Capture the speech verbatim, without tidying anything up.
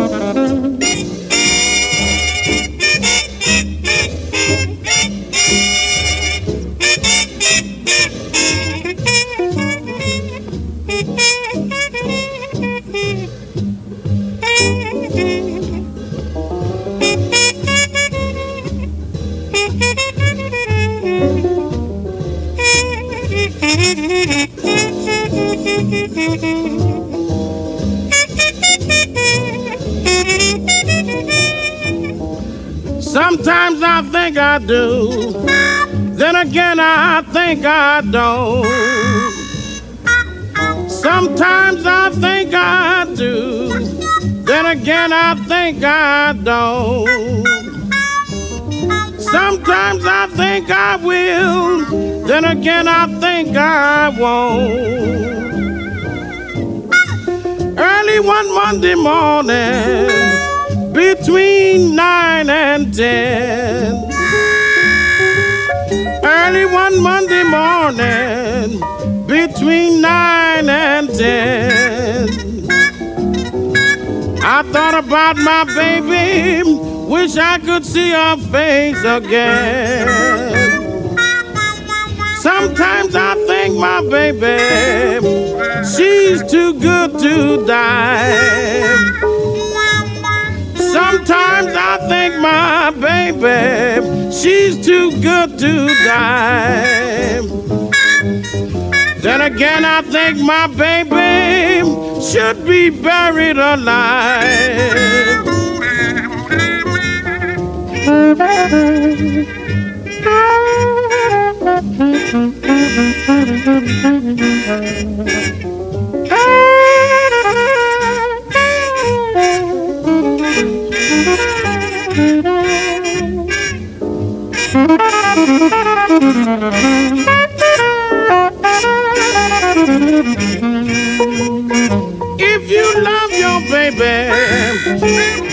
Sometimes I think I do, then again I think I don't. Sometimes I think I do, then again I think I don't. Sometimes I think I will, then again I think I won't. Early one Monday morning, between nine and ten. Early one Monday morning, between nine and ten. I thought about my baby, wish I could see her face again. Sometimes I think my baby, she's too good to die. Sometimes I think my baby, she's too good to die. Then again I think my baby should be buried alive. If you love your baby,